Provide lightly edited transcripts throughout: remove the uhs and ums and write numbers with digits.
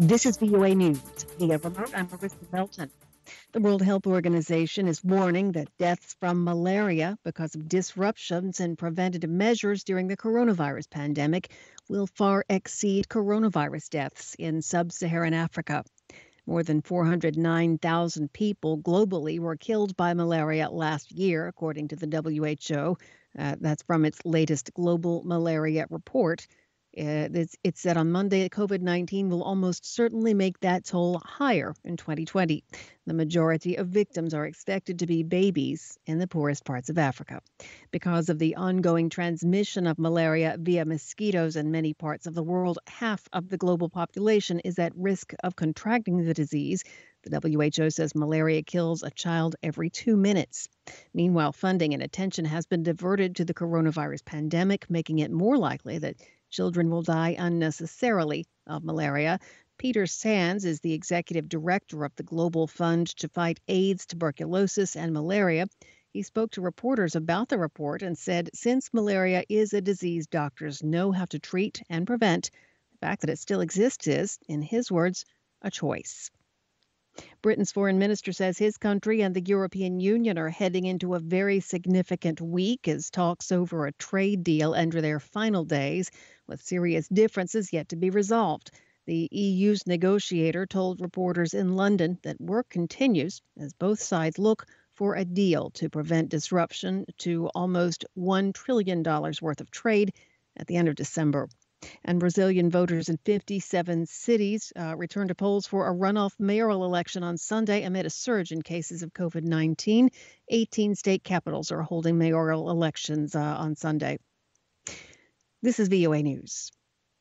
This is VOA News. Via remote, I'm Marissa Melton. The World Health Organization is warning that deaths from malaria because of disruptions in preventative measures during the coronavirus pandemic will far exceed coronavirus deaths in sub-Saharan Africa. More than 409,000 people globally were killed by malaria last year, according to the WHO. That's from its latest global malaria report. It said on Monday that COVID-19 will almost certainly make that toll higher in 2020. The majority of victims are expected to be babies in the poorest parts of Africa. Because of the ongoing transmission of malaria via mosquitoes in many parts of the world, half of the global population is at risk of contracting the disease. The WHO says malaria kills a child every 2 minutes. Meanwhile, funding and attention has been diverted to the coronavirus pandemic, making it more likely that children will die unnecessarily of malaria. Peter Sands is the executive director of the Global Fund to Fight AIDS, Tuberculosis, and Malaria. He spoke to reporters about the report and said since malaria is a disease doctors know how to treat and prevent, the fact that it still exists is, in his words, a choice. Britain's foreign minister says his country and the European Union are heading into a very significant week as talks over a trade deal enter their final days, with serious differences yet to be resolved. The EU's negotiator told reporters in London that work continues as both sides look for a deal to prevent disruption to almost $1 trillion worth of trade at the end of December. And Brazilian voters in 57 cities returned to polls for a runoff mayoral election on Sunday amid a surge in cases of COVID-19. 18 state capitals are holding mayoral elections on Sunday. This is VOA News.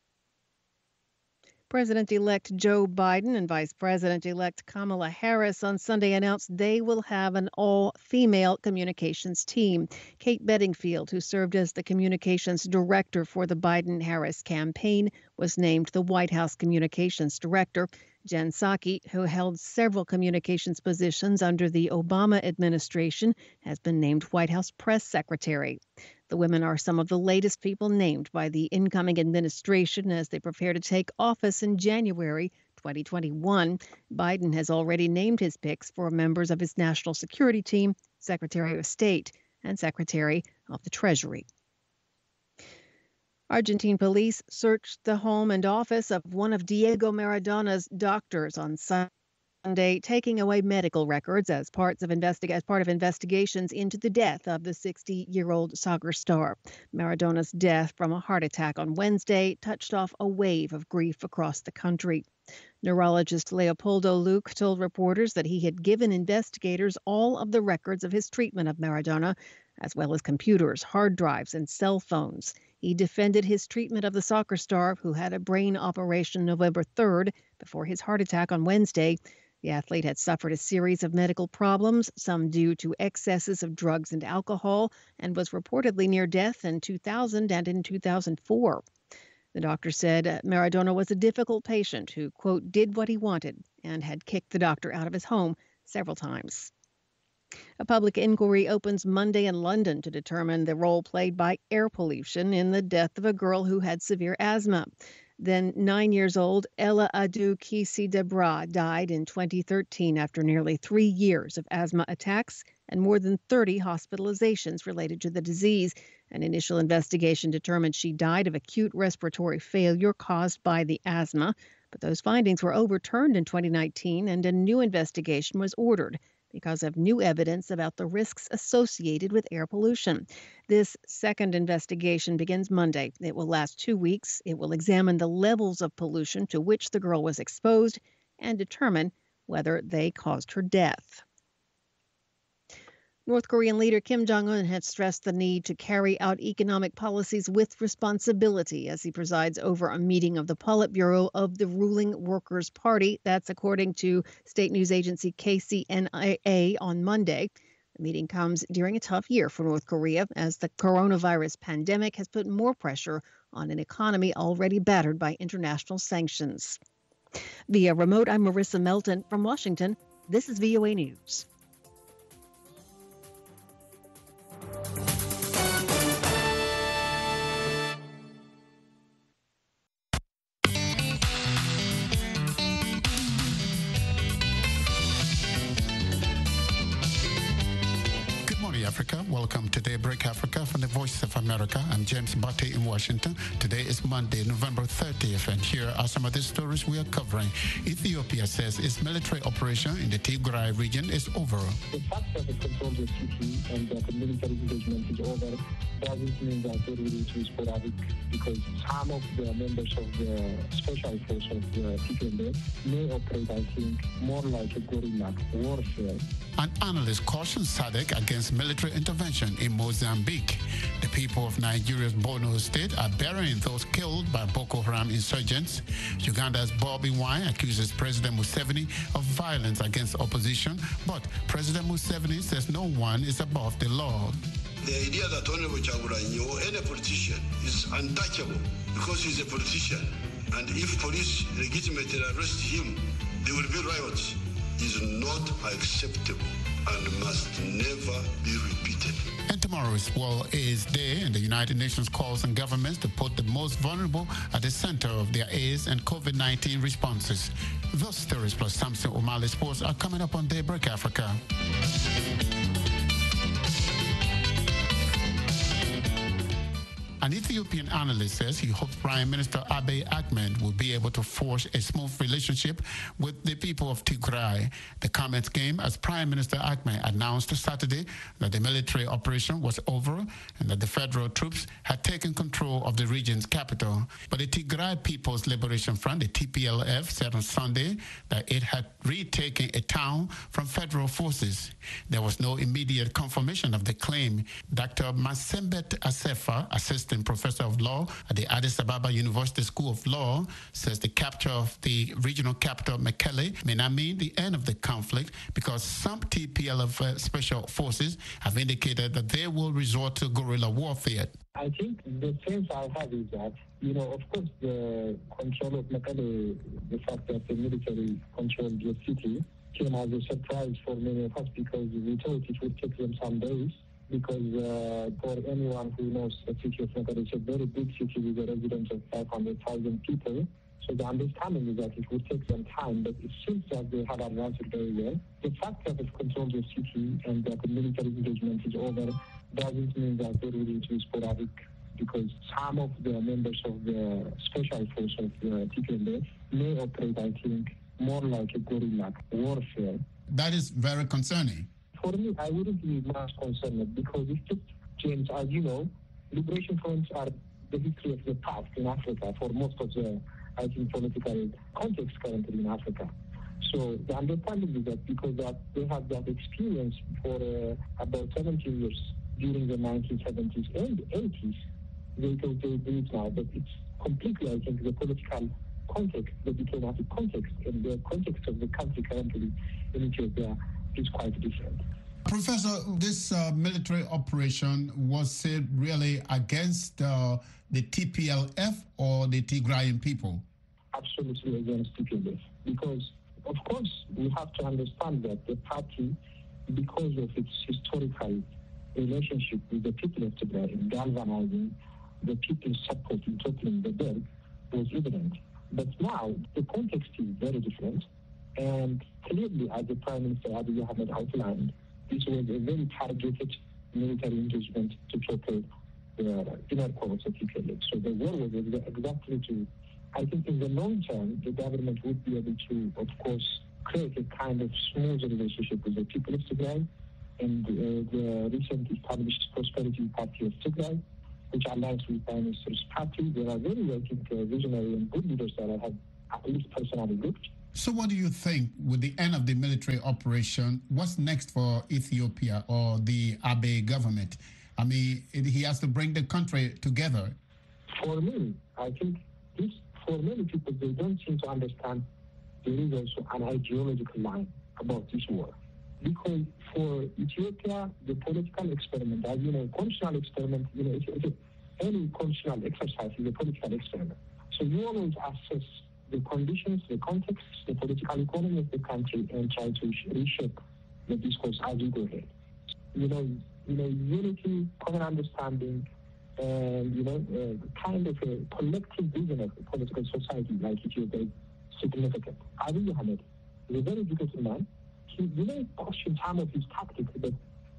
President-elect Joe Biden and Vice President-elect Kamala Harris on Sunday announced they will have an all-female communications team. Kate Bedingfield, who served as the communications director for the Biden-Harris campaign, was named the White House communications director. Jen Psaki, who held several communications positions under the Obama administration, has been named White House press secretary. The women are some of the latest people named by the incoming administration as they prepare to take office in January 2021. Biden has already named his picks for members of his national security team, Secretary of State, and Secretary of the Treasury. Argentine police searched the home and office of one of Diego Maradona's doctors on Sunday, taking away medical records as part of investigations into the death of the 60-year-old soccer star. Maradona's death from a heart attack on Wednesday touched off a wave of grief across the country. Neurologist Leopoldo Luque told reporters that he had given investigators all of the records of his treatment of Maradona, as well as computers, hard drives, and cell phones. He defended his treatment of the soccer star, who had a brain operation November 3rd before his heart attack on Wednesday. The athlete had suffered a series of medical problems, some due to excesses of drugs and alcohol, and was reportedly near death in 2000 and in 2004. The doctor said Maradona was a difficult patient who, quote, did what he wanted and had kicked the doctor out of his home several times. A public inquiry opens Monday in London to determine the role played by air pollution in the death of a girl who had severe asthma. Then 9 years old Ella Adu Kisi Debra died in 2013 after nearly 3 years of asthma attacks and more than 30 hospitalizations related to the disease. An initial investigation determined she died of acute respiratory failure caused by the asthma, but those findings were overturned in 2019 and a new investigation was ordered because of new evidence about the risks associated with air pollution. This second investigation begins Monday. It will last 2 weeks. It will examine the levels of pollution to which the girl was exposed and determine whether they caused her death. North Korean leader Kim Jong-un has stressed the need to carry out economic policies with responsibility as he presides over a meeting of the Politburo of the ruling Workers' Party. That's according to state news agency KCNA on Monday. The meeting comes during a tough year for North Korea as the coronavirus pandemic has put more pressure on an economy already battered by international sanctions. Via remote, I'm Marissa Melton from Washington. This is VOA News. Welcome to Daybreak Africa from the Voice of America. I'm James Bate in Washington. Today is Monday, November 30th, and here are some of the stories we are covering. Ethiopia says its military operation in the Tigray region is over. The fact that it controls the city and that the military engagement is over doesn't mean that there will be sporadic, because some of the members of the special force of the TPLF may operate, I think, more like a guerrilla warfare. An analyst cautions SADC against military intervention in Mozambique. The people of Nigeria's Borno state are burying those killed by Boko Haram insurgents. Uganda's Bobi Wine accuses President Museveni of violence against opposition, but President Museveni says no one is above the law. The idea that Honorable Chagulanyi or any politician is untouchable because he's a politician, and if police legitimately arrest him, there will be riots, is not acceptable and must never be repeated. And tomorrow is World AIDS Day, and the United Nations calls on governments to put the most vulnerable at the center of their AIDS and COVID-19 responses. Those stories plus Samson O'Malley Sports are coming up on Daybreak Africa. An Ethiopian analyst says he hopes Prime Minister Abiy Ahmed will be able to forge a smooth relationship with the people of Tigray. The comment came as Prime Minister Ahmed announced Saturday that the military operation was over and that the federal troops had taken control of the region's capital. But the Tigray People's Liberation Front, the TPLF, said on Sunday that it had retaken a town from federal forces. There was no immediate confirmation of the claim. Dr. Masembet Asefa, assistant professor of law at the Addis Ababa University School of Law, says the capture of the regional capital, Mekelle, may not mean the end of the conflict because some TPLF special forces have indicated that they will resort to guerrilla warfare. I think the sense I have is that, of course, the control of Mekelle, the fact that the military controlled the city, came as a surprise for many of us because we thought it would take them some days. Because for anyone who knows the city of Mekelle, it's a very big city with a residence of 500,000 people. So the understanding is that it would take some time, but it seems that they have advanced very well. The fact that it controls the city and that the military engagement is over doesn't mean that there will be sporadic, because some of the members of the special force of the TPLF may operate, I think, more like a guerrilla warfare. That is very concerning. For me, I wouldn't be much concerned because it's just, James, as you know, liberation fronts are the history of the past in Africa for most of the, I think, political context currently in Africa. So the understanding is that because they have that experience for about 17 years during the 1970s and 80s, they do it now, but it's completely, I think, the political context, the diplomatic context, and the context of the country currently in Ethiopia is quite different. Professor, this military operation, was it really against the TPLF or the Tigrayan people? Absolutely against TPLF. Because, of course, we have to understand that the party, because of its historical relationship with the people of Tigray in galvanizing the people's support in toppling the Derg, was evident. But now, the context is very different. And clearly, as the Prime Minister Abiy Ahmed outlined, this was a very targeted military engagement to tackle the inner core of the TPLF. So the war was exactly to, I think in the long term, the government would be able to, of course, create a kind of smooth relationship with the people of Tigray and the recently established Prosperity Party of Tigray, which aligns with Prime Minister's party. There are very, I think, visionary and good leaders that I have at least personally looked. So what do you think, with the end of the military operation, what's next for Ethiopia or the Abiy government? I mean, he has to bring the country together. For me, I think this, for many people, they don't seem to understand there is also an ideological line about this war. Because for Ethiopia, the political experiment, as you know, constitutional experiment, any constitutional exercise is a political experiment. So you always assess the conditions, the context, the political economy of the country, and try to reshape the discourse as you go ahead. Unity, common understanding, and kind of a collective vision of the political society like Ethiopia is significant. Abiy Ahmed is a very beautiful man. He may question some of his tactics, but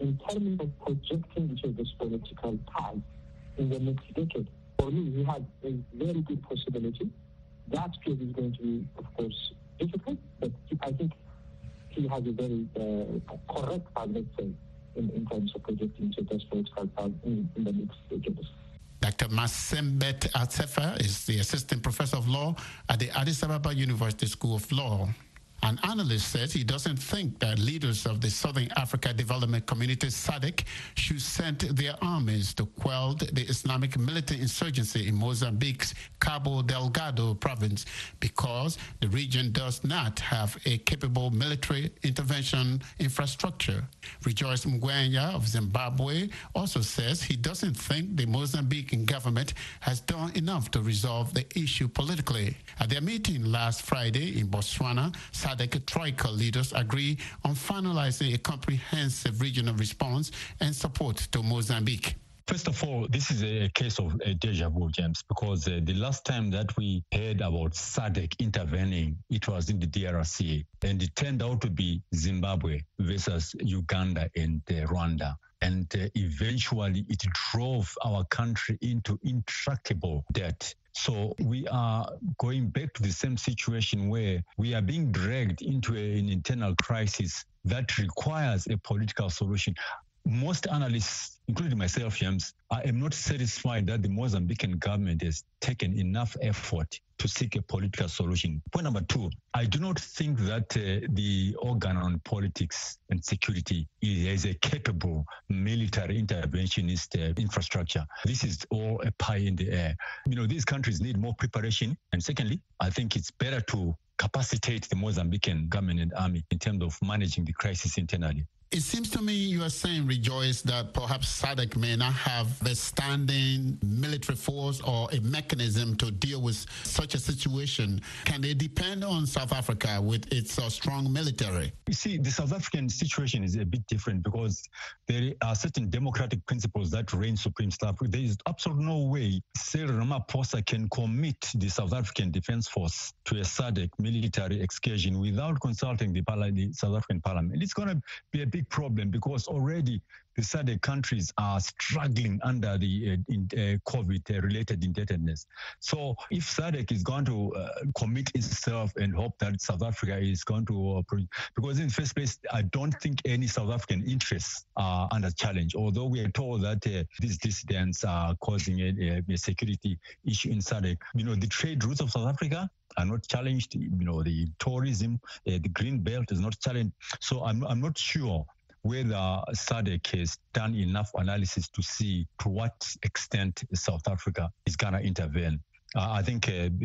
in terms of projecting this political path in the next decade, for me, he has a very good possibility. That field is going to be, of course, difficult, but I think he has a very correct path, let's say, in terms of projecting this political path in the next decade. Dr. Masembet Atsefa is the assistant professor of law at the Addis Ababa University School of Law. An analyst says he doesn't think that leaders of the Southern Africa Development Community, SADC, should send their armies to quell the Islamic militant insurgency in Mozambique's Cabo Delgado province because the region does not have a capable military intervention infrastructure. Rejoice Mgwenya of Zimbabwe also says he doesn't think the Mozambican government has done enough to resolve the issue politically. At their meeting last Friday in Botswana, SADC Troika leaders agree on finalizing a comprehensive regional response and support to Mozambique. First of all, this is a case of a deja vu, James, because the last time that we heard about SADC intervening, it was in the DRC, and it turned out to be Zimbabwe versus Uganda and Rwanda. And eventually it drove our country into intractable debt. So we are going back to the same situation where we are being dragged into an internal crisis that requires a political solution. Most analysts, including myself, James, I am not satisfied that the Mozambican government has taken enough effort to seek a political solution. Point number two, I do not think that the organ on politics and security is a capable military interventionist infrastructure. This is all a pie in the air. These countries need more preparation. And secondly, I think it's better to capacitate the Mozambican government and army in terms of managing the crisis internally. It seems to me you are saying, Rejoice, that perhaps SADC may not have the standing military force or a mechanism to deal with such a situation. Can they depend on South Africa with its strong military? You see, the South African situation is a bit different because there are certain democratic principles that reign supreme in South Africa. There is absolutely no way Cyril Ramaphosa can commit the South African Defence Force to a SADC military excursion without consulting the South African Parliament. It's going to be a big problem because already the SADC countries are struggling under the COVID-related indebtedness. So if SADC is going to commit itself and hope that South Africa is going to, because in the first place, I don't think any South African interests are under challenge, although we are told that these dissidents are causing a security issue in SADC. The trade routes of South Africa are not challenged. The tourism, the green belt is not challenged. So I'm not sure whether SADC has done enough analysis to see to what extent South Africa is going to intervene. I think,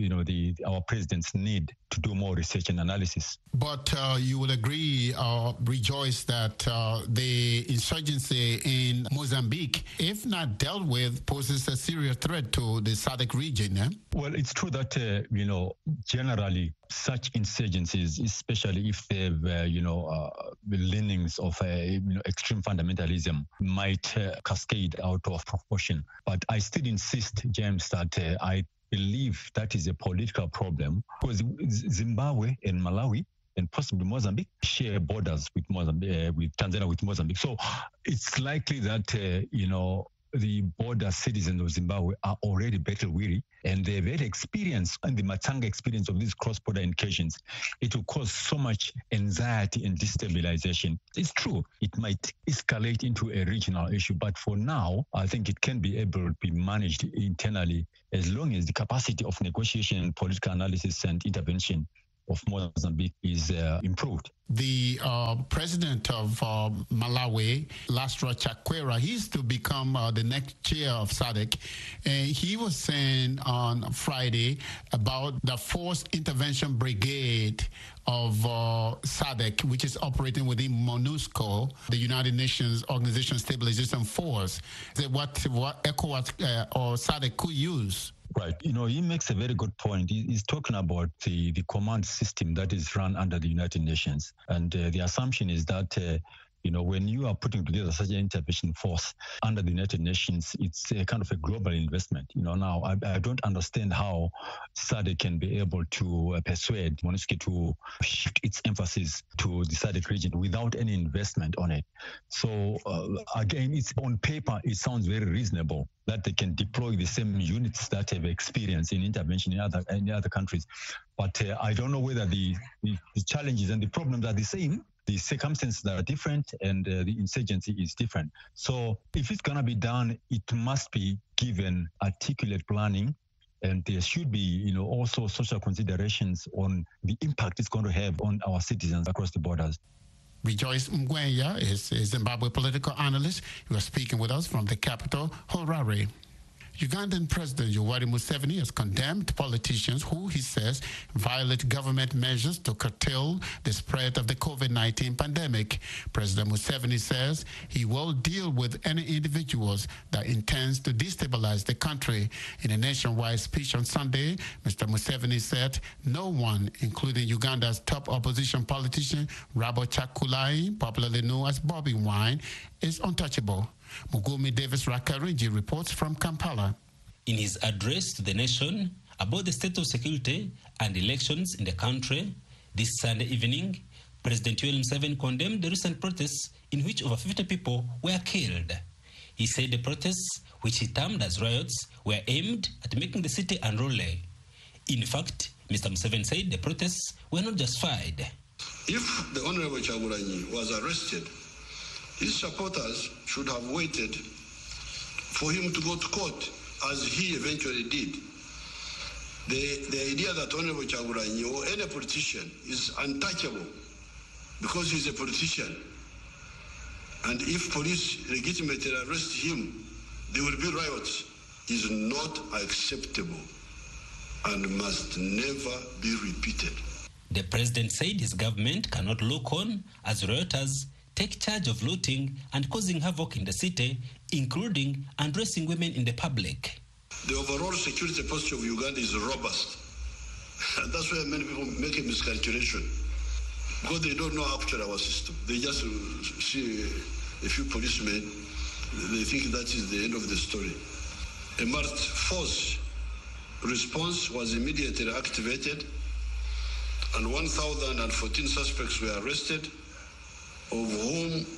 our presidents need to do more research and analysis. But you will agree, Rejoice, that the insurgency in Mozambique, if not dealt with, poses a serious threat to the SADC region. Eh? Well, it's true that, generally such insurgencies, especially if they have, leanings of extreme fundamentalism, might cascade out of proportion. But I still insist, James, that I believe that is a political problem because Zimbabwe and Malawi and possibly Mozambique share borders with Tanzania, with Mozambique. So it's likely that, the border citizens of Zimbabwe are already battle weary and they've had experience and the Matanga experience of these cross-border incursions. It will cause so much anxiety and destabilization. It's true, it might escalate into a regional issue, but for now, I think it can be able to be managed internally as long as the capacity of negotiation and political analysis and intervention of Mozambique is improved. The president of Malawi, Lastra Chakwera, he's to become the next chair of SADC. And he was saying on Friday about the Forced Intervention Brigade of SADC, which is operating within MONUSCO, the United Nations Organization Stabilization Force. What ECOWAS or SADC could use. Right. He makes a very good point. He's talking about the command system that is run under the United Nations. And the assumption is that, When you are putting together such an intervention force under the United Nations, it's a kind of a global investment. Now I don't understand how SADC can be able to persuade MONUSCO to shift its emphasis to the SADC region without any investment on it. So again, it's on paper, it sounds very reasonable that they can deploy the same units that have experience in intervention in other countries. But I don't know whether the challenges and the problems are the same. The circumstances are different and the insurgency is different. So if it's going to be done, it must be given articulate planning, and there should be, also social considerations on the impact it's going to have on our citizens across the borders. Rejoice Mgwenya is a Zimbabwe political analyst. He was speaking with us from the capital, Harare. Ugandan President Yoweri Museveni has condemned politicians who, he says, violate government measures to curtail the spread of the COVID-19 pandemic. President Museveni says he will deal with any individuals that intends to destabilize the country. In a nationwide speech on Sunday, Mr. Museveni said no one, including Uganda's top opposition politician, Robert Chakulai, popularly known as Bobby Wine, is untouchable. Mugumi Davis Rakarinji reports from Kampala. In his address to the nation about the state of security and elections in the country this Sunday evening, President Yoweri Museveni condemned the recent protests in which over 50 people were killed. He said the protests, which he termed as riots, were aimed at making the city unruly. In fact, Mr. Museveni said the protests were not justified. If the Honorable Chagulanyi was arrested, his supporters should have waited for him to go to court, as he eventually did. The idea that Honorable Chagulanyi or any politician is untouchable because he's a politician, and if police legitimately arrest him, there will be riots, is not acceptable and must never be repeated. The president said his government cannot look on as rioters take charge of looting and causing havoc in the city, including undressing women in the public. The overall security posture of Uganda is robust. And that's why many people make a miscalculation, because they don't know actually our system. They just see a few policemen, they think that is the end of the story. A marked force response was immediately activated, and 1,014 suspects were arrested, of whom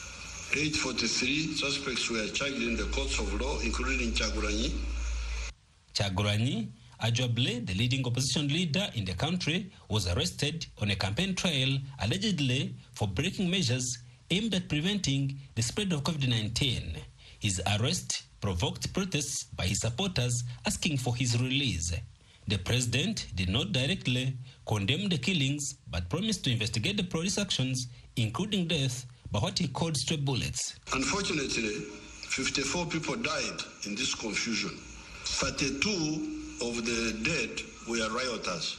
843 suspects were charged in the courts of law, including Chagulanyi. Chagulanyi, arguably the leading opposition leader in the country, was arrested on a campaign trail allegedly for breaking measures aimed at preventing the spread of COVID-19. His arrest provoked protests by his supporters asking for his release. The president did not directly condemn the killings, but promised to investigate the police actions, including death by what he called stray bullets. Unfortunately, 54 people died in this confusion. 32 of the dead were rioters.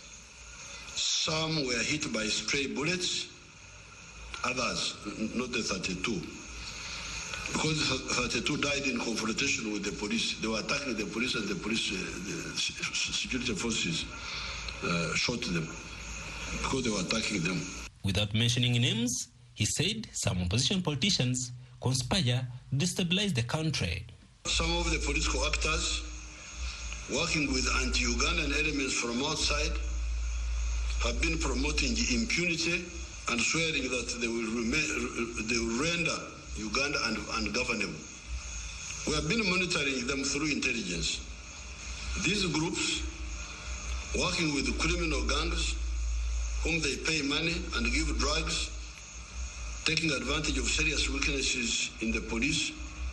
Some were hit by stray bullets, others, not the 32. Because the 32 died in confrontation with the police. They were attacking the police, and the police, the security forces shot them because they were attacking them. Without mentioning names, he said some opposition politicians conspire to destabilize the country. Some of the political actors working with anti-Ugandan elements from outside have been promoting impunity and swearing that they will render Uganda ungovernable. We have been monitoring them through intelligence. These groups, working with criminal gangs whom they pay money and give drugs, taking advantage of serious weaknesses in the police.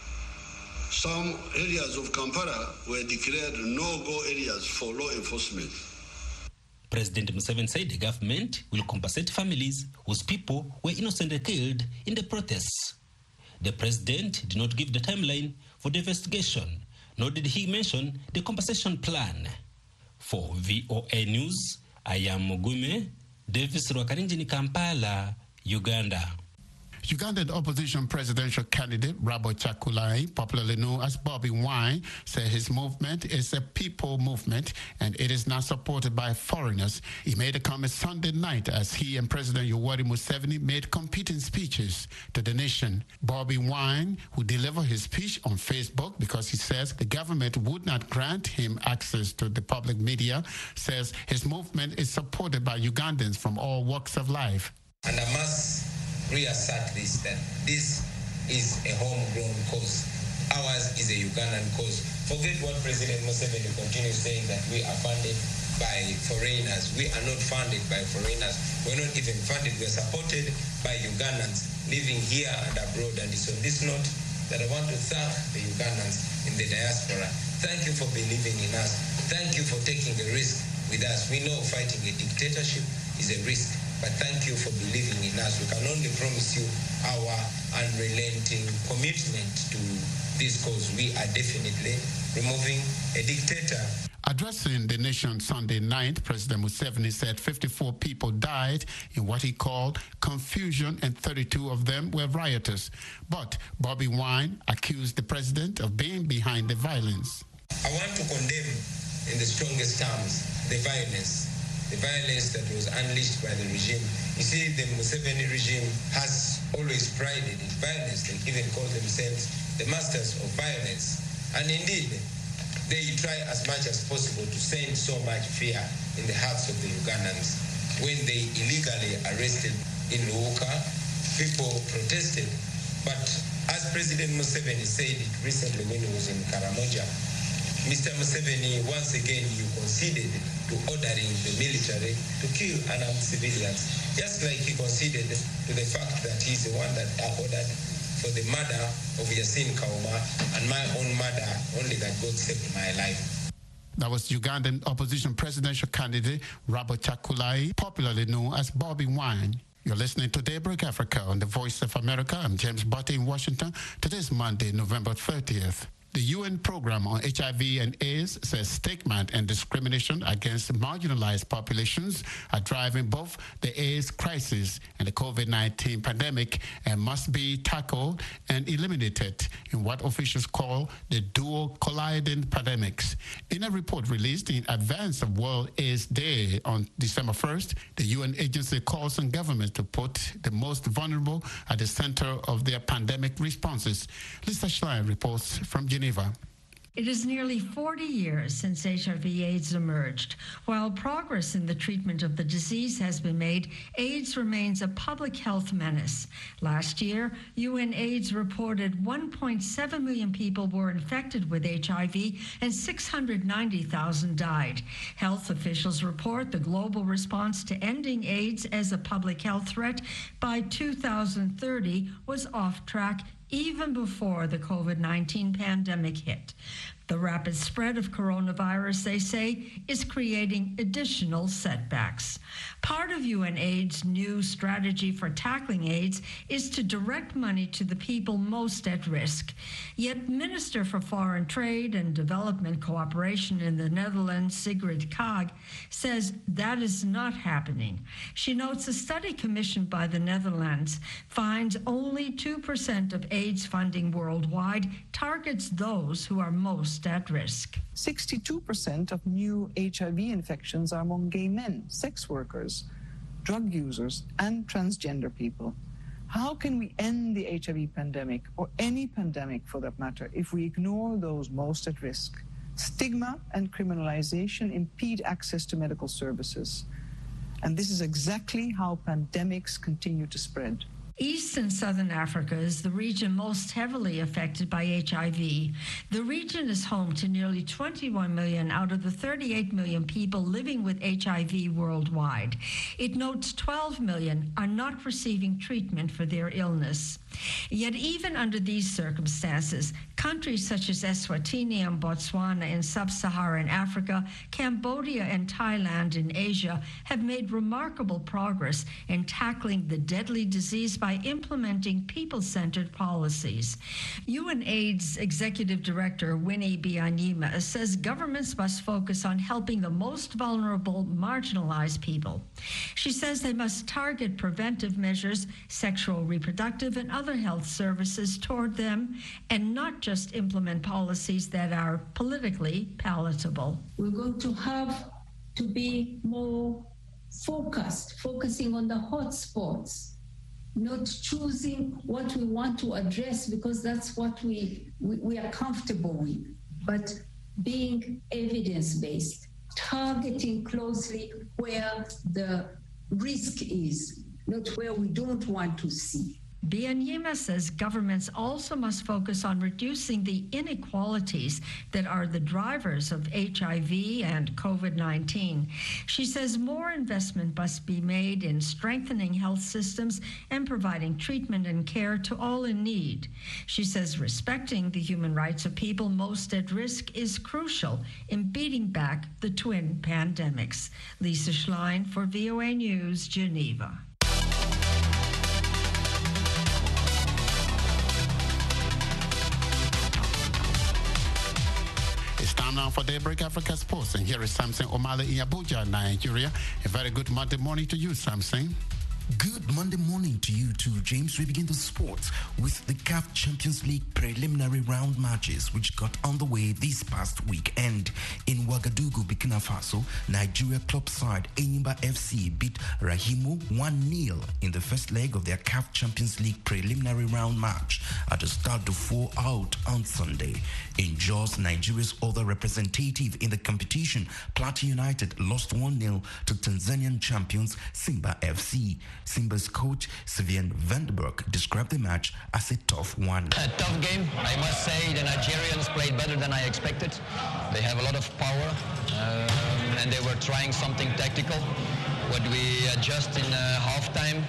Some areas of Kampala were declared no-go areas for law enforcement. President Museveni said the government will compensate families whose people were innocently killed in the protests. The president did not give the timeline for the investigation, nor did he mention the compensation plan. For VOA News, I am Mugume Davis Rwakarinji in Kampala, Uganda. Ugandan opposition presidential candidate Robert Kyagulanyi, popularly known as Bobby Wine, said his movement is a people movement and it is not supported by foreigners. He made a comment Sunday night as he and President Yoweri Museveni made competing speeches to the nation. Bobby Wine, who delivered his speech on Facebook because he says the government would not grant him access to the public media, says his movement is supported by Ugandans from all walks of life. And I must reassert this, that this is a homegrown cause. Ours is a Ugandan cause. Forget what President Museveni continues saying, that we are funded by foreigners. We are not funded by foreigners. We're not even funded. We're supported by Ugandans living here and abroad. And it's on this note that I want to thank the Ugandans in the diaspora. Thank you for believing in us. Thank you for taking the risk with us. We know fighting a dictatorship is a risk. But thank you for believing in us. We can only promise you our unrelenting commitment to this cause. We are definitely removing a dictator. Addressing the nation Sunday night, President Museveni said 54 people died in what he called confusion and 32 of them were rioters. But Bobby Wine accused the president of being behind the violence. I want to condemn in the strongest terms the violence that was unleashed by the regime. You see, the Museveni regime has always prided in violence. They even call themselves the masters of violence. And indeed, they try as much as possible to send so much fear in the hearts of the Ugandans. When they illegally arrested in Luuka, people protested. But as President Museveni said it recently when he was in Karamoja, Mr. Museveni, once again, you conceded to ordering the military to kill unarmed civilians, just like he conceded to the fact that he's the one that ordered for the murder of Yasin Kauma and my own murder, only that God saved my life. That was Ugandan opposition presidential candidate Robert Kyagulanyi, popularly known as Bobby Wine. You're listening to Daybreak Africa on the Voice of America. I'm James Butte in Washington. Today's Monday, November 30th. The UN program on HIV and AIDS says stigma and discrimination against marginalized populations are driving both the AIDS crisis and the COVID-19 pandemic and must be tackled and eliminated in what officials call the dual colliding pandemics. In a report released in advance of World AIDS Day on December 1st, the UN agency calls on governments to put the most vulnerable at the center of their pandemic responses. Lisa Schlein reports from Geneva. It is nearly 40 years since HIV/AIDS emerged. While progress in the treatment of the disease has been made, AIDS remains a public health menace. Last year, UNAIDS reported 1.7 million people were infected with HIV and 690,000 died. Health officials report the global response to ending AIDS as a public health threat by 2030 was off track even before the COVID-19 pandemic hit. The rapid spread of coronavirus, they say, is creating additional setbacks. Part of UNAIDS' new strategy for tackling AIDS is to direct money to the people most at risk. Yet Minister for Foreign Trade and Development Cooperation in the Netherlands, Sigrid Kaag, says that is not happening. She notes a study commissioned by the Netherlands finds only 2% of AIDS funding worldwide targets those who are most at risk. 62% of new HIV infections are among gay men, sex workers, drug users, and transgender people. How can we end the HIV pandemic, or any pandemic for that matter, if we ignore those most at risk? Stigma and criminalization impede access to medical services. And this is exactly how pandemics continue to spread. East and Southern Africa is the region most heavily affected by HIV. The region is home to nearly 21 million out of the 38 million people living with HIV worldwide. It notes 12 million are not receiving treatment for their illness. Yet even under these circumstances, countries such as Eswatini and Botswana in sub-Saharan Africa, Cambodia and Thailand in Asia have made remarkable progress in tackling the deadly disease by implementing people-centered policies. UNAIDS Executive Director Winnie Byanyima says governments must focus on helping the most vulnerable, marginalized people. She says they must target preventive measures, sexual, reproductive, and other health services toward them, and not just implement policies that are politically palatable. We're going to have to be more focusing on the hotspots, not choosing what we want to address because that's what we are comfortable with, but being evidence-based, targeting closely where the risk is, not where we don't want to see. Byanyima says governments also must focus on reducing the inequalities that are the drivers of HIV and COVID-19. She says more investment must be made in strengthening health systems and providing treatment and care to all in need. She says respecting the human rights of people most at risk is crucial in beating back the twin pandemics. Lisa Schlein for VOA News, Geneva. It's time now for Daybreak Africa Sports, and here is Samson Omale in Abuja, Nigeria. A very good Monday morning to you, Samson. Good Monday morning to you too, James. We begin the sports with the CAF Champions League preliminary round matches which got underway this past weekend. In Ouagadougou, Burkina Faso, Nigeria club side Enyimba FC beat Rahimu 1-0 in the first leg of their CAF Champions League preliminary round match at the Stade de Four out on Sunday. In Jos, Nigeria's other representative in the competition, Plateau United lost 1-0 to Tanzanian champions Simba FC. Simba's coach, Sylvain Vandenberg, described the match as a tough one. A tough game. I must say the Nigerians played better than I expected. They have a lot of power and they were trying something tactical. What we adjust in halftime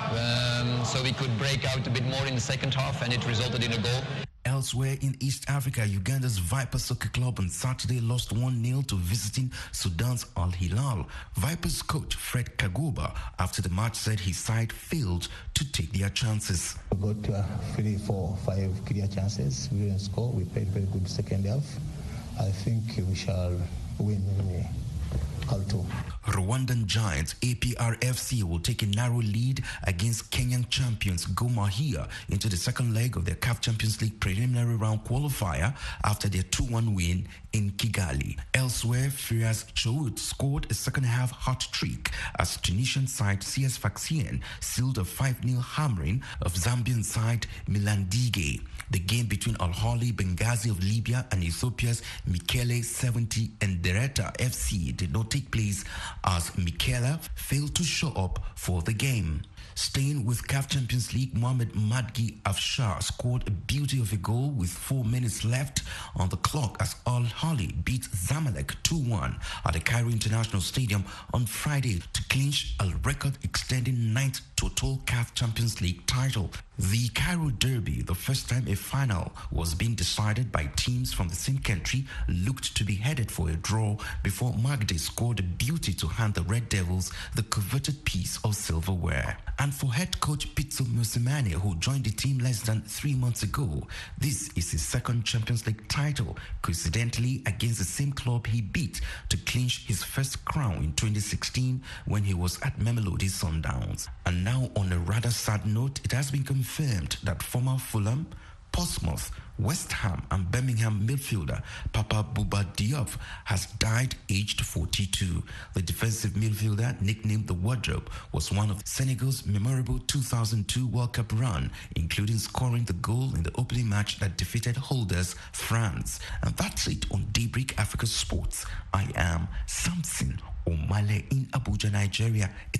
so we could break out a bit more in the second half, and it resulted in a goal. Elsewhere in East Africa, Uganda's Viper Soccer Club on Saturday lost 1-0 to visiting Sudan's Al Hilal. Vipers coach Fred Kagoba, after the match, said his side failed to take their chances. We got 3, 4, 5 clear chances. We didn't score. We played very good second half. I think we shall win in Khartoum. Rwandan giants APRFC will take a narrow lead against Kenyan champions Gor Mahia into the second leg of their CAF Champions League preliminary round qualifier after their 2-1 win in Kigali. Elsewhere, Firas Choud scored a second-half hot trick as Tunisian side CS Sfaxien sealed a 5-0 hammering of Zambian side Milandige. The game between Al-Ahly Benghazi of Libya and Ethiopia's Mekelle 70 and Dereta FC did not take place as Mekelle failed to show up for the game. Staying with CAF Champions League, Mohamed Madgi Afshar scored a beauty of a goal with 4 minutes left on the clock as Al-Ahly beat Zamalek 2-1 at the Cairo International Stadium on Friday to clinch a record-extending 9th total CAF Champions League title. The Cairo Derby, the first time a final was being decided by teams from the same country, looked to be headed for a draw before Magde scored a beauty to hand the Red Devils the coveted piece of silverware. And for head coach Pitso Mosimane, who joined the team less than 3 months ago, this is his second Champions League title, coincidentally against the same club he beat to clinch his first crown in 2016 when he was at Mamelodi Sundowns. And now, on a rather sad note, it has been confirmed that former Fulham, Portsmouth, West Ham and Birmingham midfielder Papa Bouba Diop has died aged 42. The defensive midfielder, nicknamed the Wardrobe, was one of Senegal's memorable 2002 World Cup run, including scoring the goal in the opening match that defeated holders France. And that's it on Daybreak Africa Sports. I am Samson Omale in Abuja, Nigeria. It's back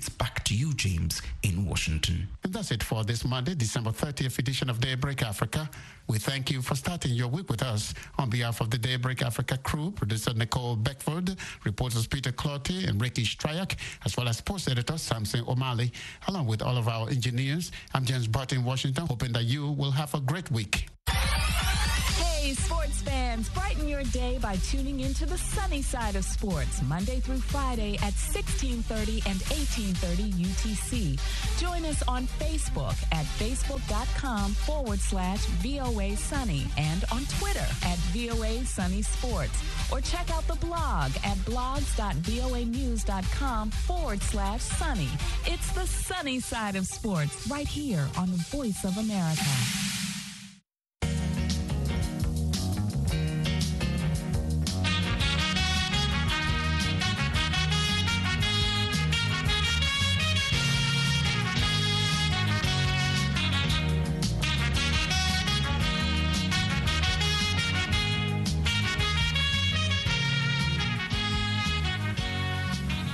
Back to you, James, in Washington. And that's it for this Monday, December 30th edition of Daybreak Africa. We thank you for starting your week with us. On behalf of the Daybreak Africa crew, producer Nicole Beckford, reporters Peter Clottey and Ricky Stryak, as well as sports editor Samson O'Malley, along with all of our engineers, I'm James Butt in Washington, hoping that you will have a great week. Hey, sports fans, brighten your day by tuning into the sunny side of sports, Monday through Friday at 1630 and 1830 UTC. Join us on Facebook at facebook.com/VOA Sunny and on Twitter at VOA Sunny Sports. Or check out the blog at blogs.voanews.com/sunny. It's the sunny side of sports right here on the Voice of America.